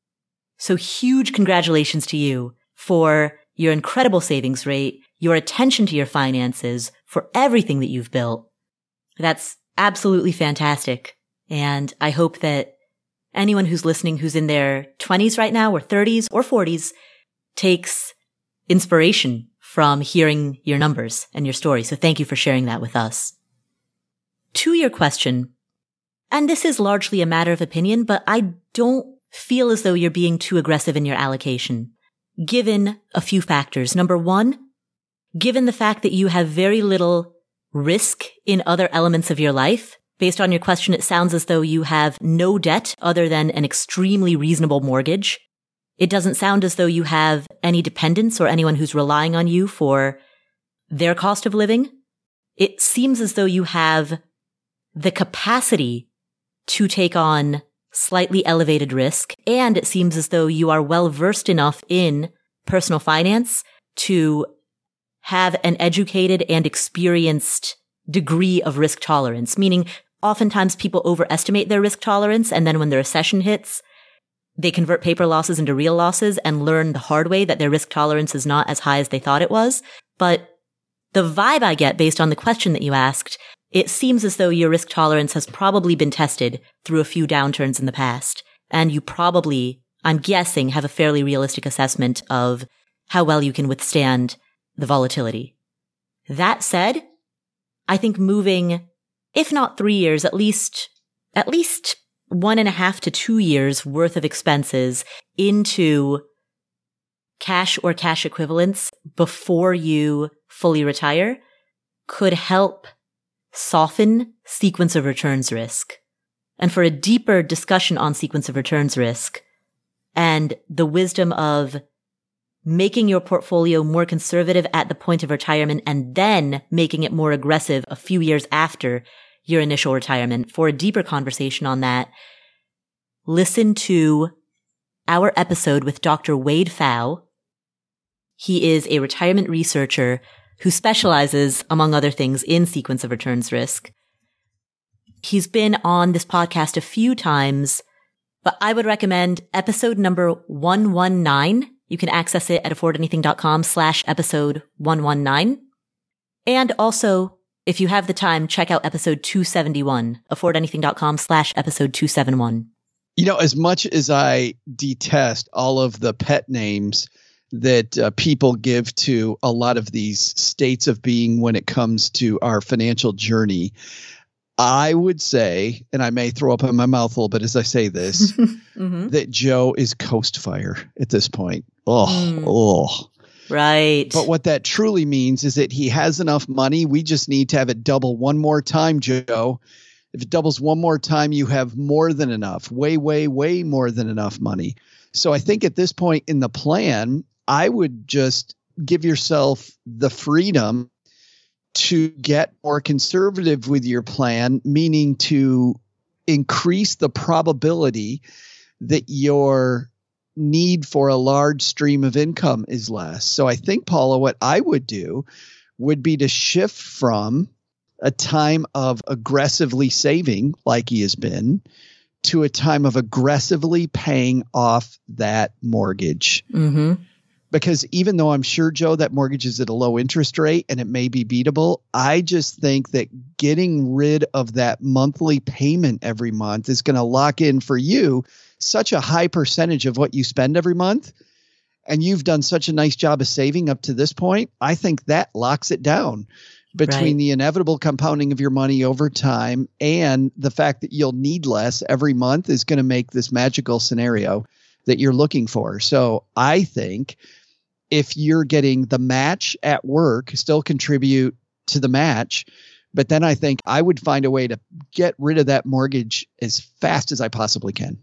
So huge congratulations to you for your incredible savings rate, your attention to your finances, for everything that you've built. That's absolutely fantastic. And I hope that anyone who's listening who's in their 20s right now or 30s or 40s takes inspiration from hearing your numbers and your story. So thank you for sharing that with us. To your question, and this is largely a matter of opinion, but I don't feel as though you're being too aggressive in your allocation, given a few factors. Number one, given the fact that you have very little risk in other elements of your life. Based on your question, it sounds as though you have no debt other than an extremely reasonable mortgage. It doesn't sound as though you have any dependents or anyone who's relying on you for their cost of living. It seems as though you have the capacity to take on slightly elevated risk, and it seems as though you are well versed enough in personal finance to have an educated and experienced degree of risk tolerance, meaning oftentimes people overestimate their risk tolerance, and then when the recession hits, they convert paper losses into real losses and learn the hard way that their risk tolerance is not as high as they thought it was. But the vibe I get based on the question that you asked, it seems as though your risk tolerance has probably been tested through a few downturns in the past. And you probably, I'm guessing, have a fairly realistic assessment of how well you can withstand the volatility. That said, I think moving, if not 3 years, at least 1.5 to 2 years worth of expenses into cash or cash equivalents before you fully retire could help soften sequence of returns risk. And for a deeper discussion on sequence of returns risk and the wisdom of making your portfolio more conservative at the point of retirement and then making it more aggressive a few years after your initial retirement, for a deeper conversation on that, listen to our episode with Dr. Wade Pfau. He is a retirement researcher who specializes, among other things, in sequence of returns risk. He's been on this podcast a few times, but I would recommend episode number 119. You can access it at affordanything.com/episode 119. And also, if you have the time, check out episode 271, affordanything.com/episode 271. You know, as much as I detest all of the pet names that people give to a lot of these states of being when it comes to our financial journey, I would say, and I may throw up in my mouth a little bit as I say this, that Joe is coast fire at this point. Oh. Right. But what that truly means is that he has enough money. We just need to have it double one more time, Joe. If it doubles one more time, you have more than enough, way, way, way more than enough money. So I think at this point in the plan, I would just give yourself the freedom to get more conservative with your plan, meaning to increase the probability that your need for a large stream of income is less. So I think, Paula, what I would do would be to shift from a time of aggressively saving, like he has been, to a time of aggressively paying off that mortgage. Because even though I'm sure, Joe, that mortgage is at a low interest rate and it may be beatable, I just think that getting rid of that monthly payment every month is going to lock in for you such a high percentage of what you spend every month. And you've done such a nice job of saving up to this point. I think that locks it down between the inevitable compounding of your money over time and the fact that you'll need less every month is going to make this magical scenario that you're looking for. So I think if you're getting the match at work, still contribute to the match. But then I think I would find a way to get rid of that mortgage as fast as I possibly can.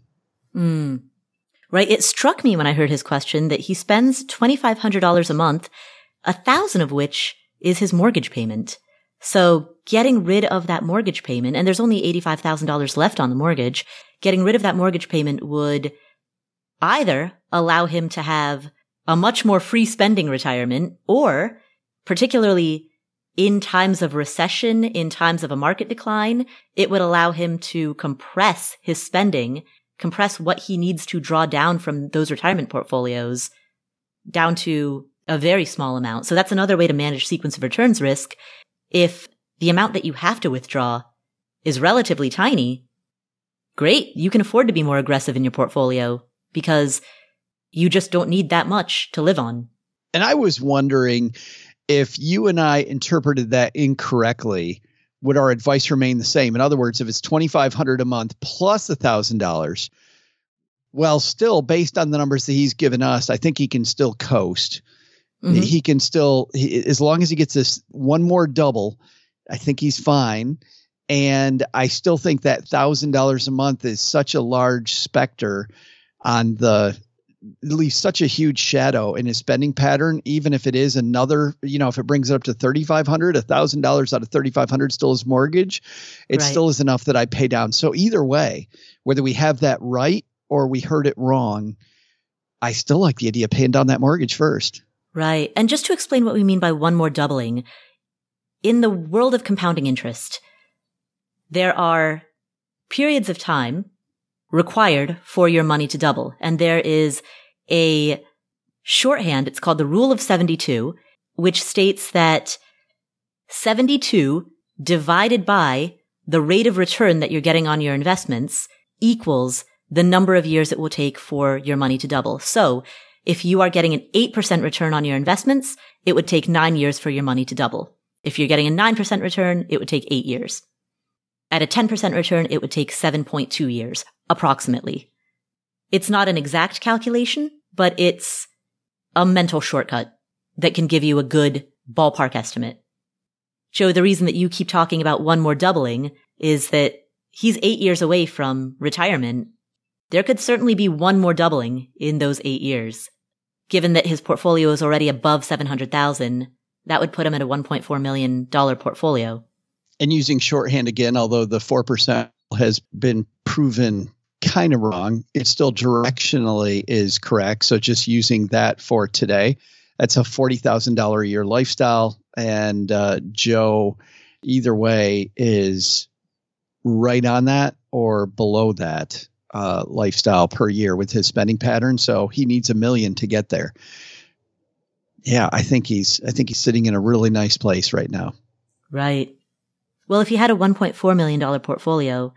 Right. It struck me when I heard his question that he spends $2,500 a month, $1,000 of which is his mortgage payment. So getting rid of that mortgage payment, and there's only $85,000 left on the mortgage, getting rid of that mortgage payment would either allow him to have a much more free spending retirement, or particularly in times of recession, in times of a market decline, it would allow him to compress his spending, compress what he needs to draw down from those retirement portfolios down to a very small amount. So that's another way to manage sequence of returns risk. If the amount that you have to withdraw is relatively tiny, great, you can afford to be more aggressive in your portfolio because you just don't need that much to live on. And I was wondering if you and I interpreted that incorrectly, would our advice remain the same? In other words, if it's $2,500 a month plus $1,000, well, still based on the numbers that he's given us, I think he can still coast. Mm-hmm. He can still, as long as he gets this one more double, I think he's fine. And I still think that $1,000 a month is such a large specter on leaves such a huge shadow in his spending pattern. Even if it is another, if it brings it up to $3,500, $1,000 out of $3,500 still is mortgage. It still is enough that I pay down. So either way, whether we have that right or we heard it wrong, I still like the idea of paying down that mortgage first. Right. And just to explain what we mean by one more doubling, in the world of compounding interest, there are periods of time required for your money to double. And there is a shorthand, it's called the Rule of 72, which states that 72 divided by the rate of return that you're getting on your investments equals the number of years it will take for your money to double. So if you are getting an 8% return on your investments, it would take 9 years for your money to double. If you're getting a 9% return, it would take 8 years. At a 10% return, it would take 7.2 years, approximately. It's not an exact calculation, but it's a mental shortcut that can give you a good ballpark estimate. Joe, the reason that you keep talking about one more doubling is that he's 8 years away from retirement. There could certainly be one more doubling in those 8 years. Given that his portfolio is already above $700,000, that would put him at a $1.4 million portfolio. And using shorthand again, although the 4% has been proven kind of wrong, it still directionally is correct. So just using that for today, that's a $40,000 a year lifestyle. And Joe, either way, is right on that or below that lifestyle per year with his spending pattern. So he needs $1 million to get there. Yeah, I think he's sitting in a really nice place right now. Right. Well, if you had a $1.4 million portfolio,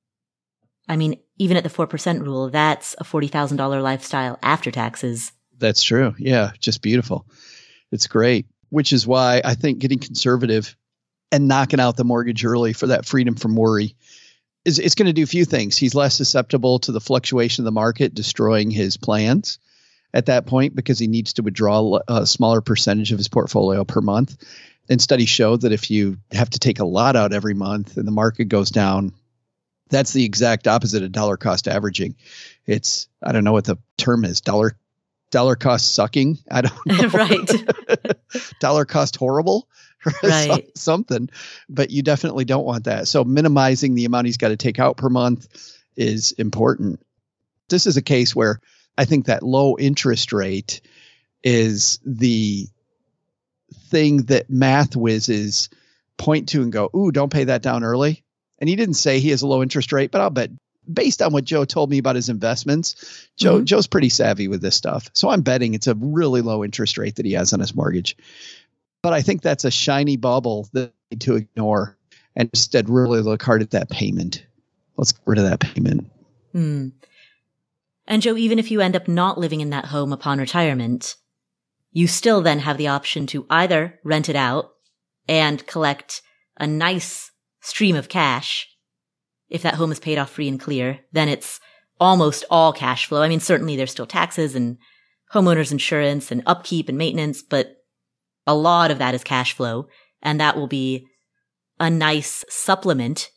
I mean, even at the 4% rule, that's a $40,000 lifestyle after taxes. That's true. Yeah, just beautiful. It's great, which is why I think getting conservative and knocking out the mortgage early for that freedom from worry it's going to do a few things. He's less susceptible to the fluctuation of the market, destroying his plans at that point because he needs to withdraw a smaller percentage of his portfolio per month. And studies show that if you have to take a lot out every month and the market goes down, that's the exact opposite of dollar cost averaging. It's, I don't know what the term is, dollar cost sucking. I don't know. Right. Dollar cost horrible. Right. Something, but you definitely don't want that. So minimizing the amount he's got to take out per month is important. This is a case where I think that low interest rate is the thing that math whizzes point to and go, ooh, don't pay that down early. And he didn't say he has a low interest rate, but I'll bet based on what Joe told me about his investments, Joe's pretty savvy with this stuff. So I'm betting it's a really low interest rate that he has on his mortgage. But I think that's a shiny bubble that we need to ignore and instead really look hard at that payment. Let's get rid of that payment. And Joe, even if you end up not living in that home upon retirement, you still then have the option to either rent it out and collect a nice stream of cash. If that home is paid off free and clear, then it's almost all cash flow. I mean, certainly there's still taxes and homeowners insurance and upkeep and maintenance, but a lot of that is cash flow. And that will be a nice supplement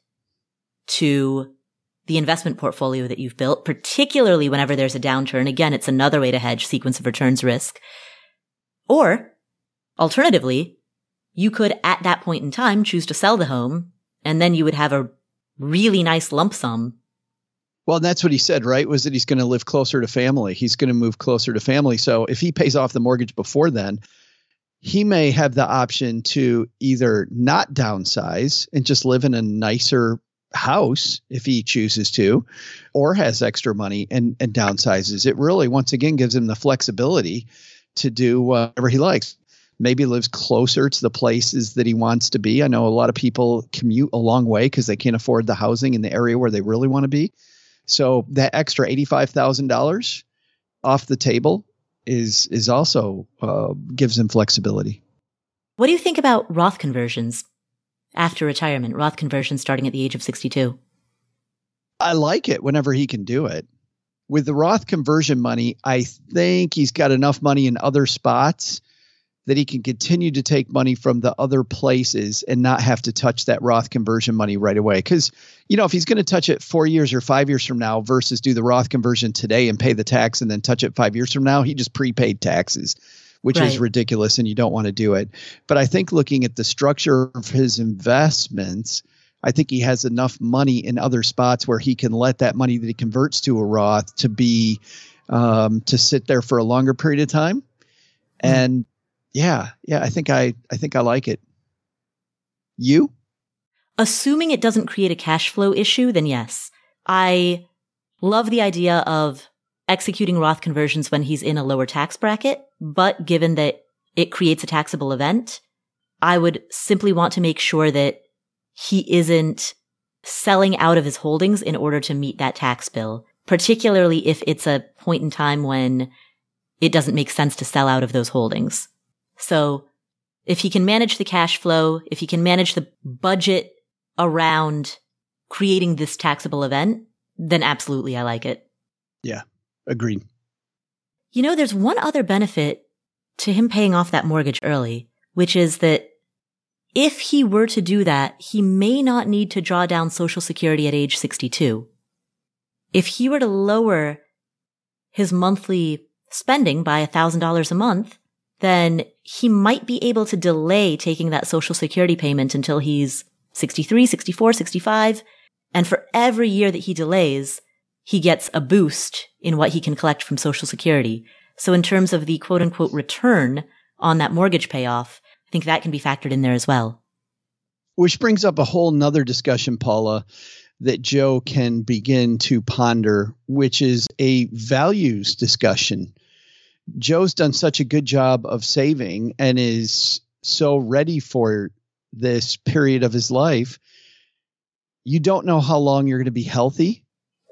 to the investment portfolio that you've built, particularly whenever there's a downturn. Again, it's another way to hedge sequence of returns risk. Or alternatively, you could at that point in time choose to sell the home, and then you would have a really nice lump sum. Well, that's what he said, right? Was that he's going to live closer to family. He's going to move closer to family. So if he pays off the mortgage before then, he may have the option to either not downsize and just live in a nicer house if he chooses to, or has extra money and downsizes. It really, once again, gives him the flexibility to do whatever he likes. Maybe lives closer to the places that he wants to be. I know a lot of people commute a long way because they can't afford the housing in the area where they really want to be. So that extra $85,000 off the table is also gives him flexibility. What do you think about Roth conversions after retirement? Roth conversions starting at the age of 62. I like it whenever he can do it. With the Roth conversion money, I think he's got enough money in other spots that he can continue to take money from the other places and not have to touch that Roth conversion money right away. Because, if he's going to touch it 4 years or 5 years from now versus do the Roth conversion today and pay the tax and then touch it 5 years from now, he just prepaid taxes, which is ridiculous and you don't want to do it. But I think looking at the structure of his investments, I think he has enough money in other spots where he can let that money that he converts to a Roth to be to sit there for a longer period of time. And yeah, I think I like it. You? Assuming it doesn't create a cash flow issue, then yes. I love the idea of executing Roth conversions when he's in a lower tax bracket, but given that it creates a taxable event, I would simply want to make sure that he isn't selling out of his holdings in order to meet that tax bill, particularly if it's a point in time when it doesn't make sense to sell out of those holdings. So if he can manage the cash flow, if he can manage the budget around creating this taxable event, then absolutely I like it. Yeah, agreed. There's one other benefit to him paying off that mortgage early, which is that if he were to do that, he may not need to draw down Social Security at age 62. If he were to lower his monthly spending by $1,000 a month, then he might be able to delay taking that Social Security payment until he's 63, 64, 65. And for every year that he delays, he gets a boost in what he can collect from Social Security. So in terms of the quote unquote return on that mortgage payoff, I think that can be factored in there as well. Which brings up a whole nother discussion, Paula, that Joe can begin to ponder, which is a values discussion. Joe's done such a good job of saving and is so ready for this period of his life. You don't know how long you're going to be healthy.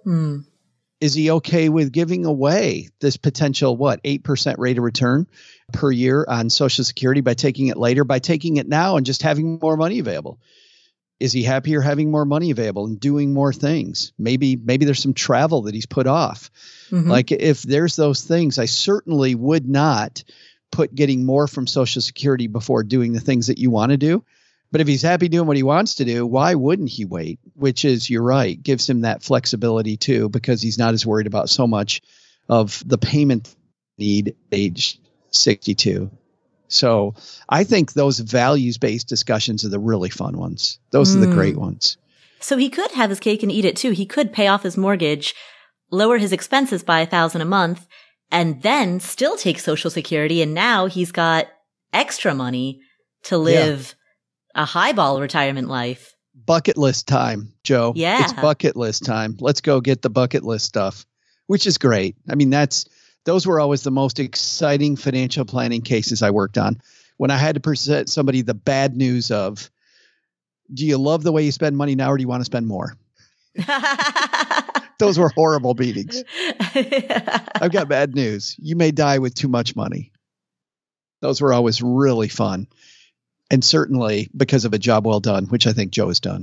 Is he okay with giving away this potential, 8% rate of return per year on Social Security by taking it later, by taking it now and just having more money available? Is he happier having more money available and doing more things? Maybe there's some travel that he's put off. Like if there's those things, I certainly would not put getting more from Social Security before doing the things that you want to do. But if he's happy doing what he wants to do, why wouldn't he wait? Which is, you're right, gives him that flexibility too, because he's not as worried about so much of the payment need age 62. So I think those values-based discussions are the really fun ones. Those are the great ones. So he could have his cake and eat it too. He could pay off his mortgage, lower his expenses by $1,000 a month, and then still take Social Security. And now he's got extra money to live a highball retirement life. Bucket list time, Joe. Yeah. It's bucket list time. Let's go get the bucket list stuff, which is great. I mean, those were always the most exciting financial planning cases I worked on. When I had to present somebody the bad news of, do you love the way you spend money now or do you want to spend more? Those were horrible meetings. I've got bad news. You may die with too much money. Those were always really fun. And certainly because of a job well done, which I think Joe has done.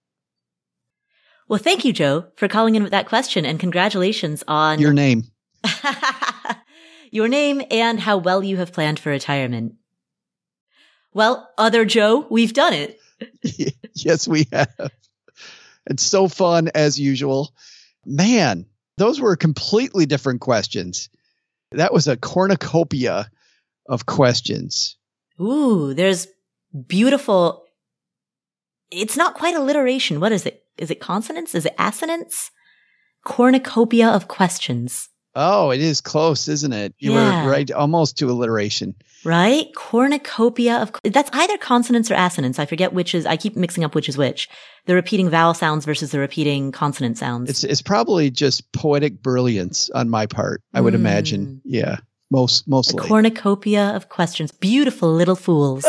Well, thank you, Joe, for calling in with that question, and congratulations on your name. your name, and how well you have planned for retirement. Well, other Joe, we've done it. Yes, we have. It's so fun as usual. Man, those were completely different questions. That was a cornucopia of questions. Ooh, there's beautiful. It's not quite alliteration. What is it? Is it consonants? Is it assonance? Cornucopia of questions. Oh, it is close, isn't it? You were right, almost to alliteration. Right? Cornucopia of, that's either consonants or assonance. I forget which is, I keep mixing up which is which. The repeating vowel sounds versus the repeating consonant sounds. It's probably just poetic brilliance on my part, I would imagine. Yeah, mostly. A cornucopia of questions. Beautiful little fools.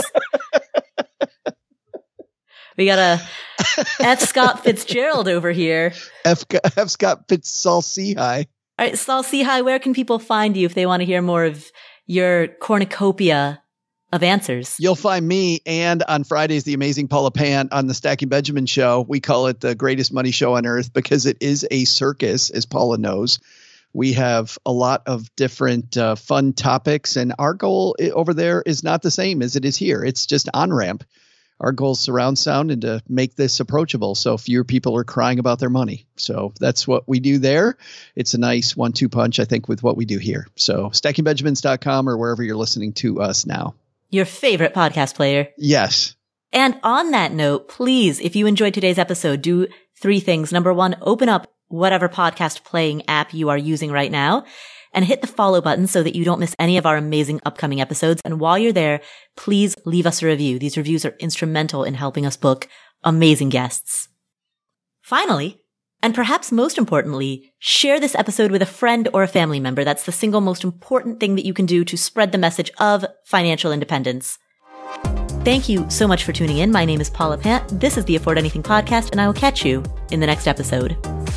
We got a F. Scott Fitzgerald over here. F. Scott Fitzsalsihai. All right, Salsihai, where can people find you if they want to hear more of your cornucopia of answers? You'll find me and on Fridays, the amazing Paula Pant on the Stacking Benjamin show. We call it the greatest money show on earth because it is a circus, as Paula knows. We have a lot of different fun topics, and our goal over there is not the same as it is here. It's just on-ramp. Our goal is surround sound and to make this approachable so fewer people are crying about their money. So that's what we do there. It's a nice 1-2 punch, I think, with what we do here. So stackingbenjamins.com or wherever you're listening to us now. Your favorite podcast player. Yes. And on that note, please, if you enjoyed today's episode, do 3 things. Number 1, open up whatever podcast playing app you are using right now and hit the follow button so that you don't miss any of our amazing upcoming episodes. And while you're there, please leave us a review. These reviews are instrumental in helping us book amazing guests. Finally, and perhaps most importantly, share this episode with a friend or a family member. That's the single most important thing that you can do to spread the message of financial independence. Thank you so much for tuning in. My name is Paula Pant. This is the Afford Anything podcast, and I will catch you in the next episode.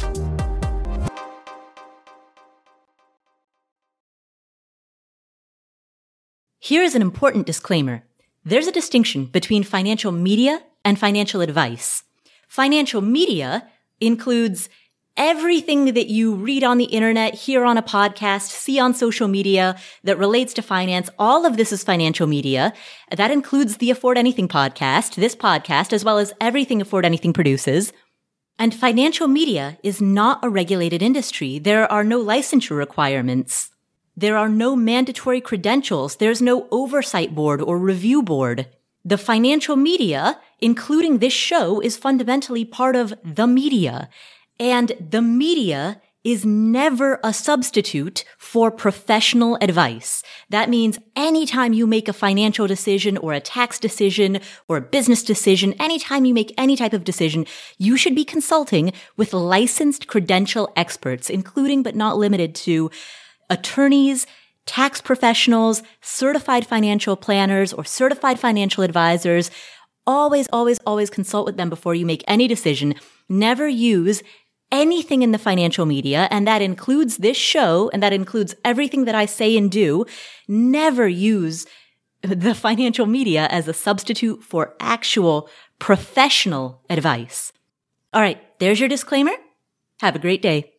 Here is an important disclaimer. There's a distinction between financial media and financial advice. Financial media includes everything that you read on the internet, hear on a podcast, see on social media that relates to finance. All of this is financial media. That includes the Afford Anything podcast, this podcast, as well as everything Afford Anything produces. And financial media is not a regulated industry. There are no licensure requirements. There are no mandatory credentials. There's no oversight board or review board. The financial media, including this show, is fundamentally part of the media. And the media is never a substitute for professional advice. That means anytime you make a financial decision or a tax decision or a business decision, anytime you make any type of decision, you should be consulting with licensed credential experts, including but not limited to attorneys, tax professionals, certified financial planners, or certified financial advisors. Always, always, always consult with them before you make any decision. Never use anything in the financial media, and that includes this show, and that includes everything that I say and do. Never use the financial media as a substitute for actual professional advice. All right, there's your disclaimer. Have a great day.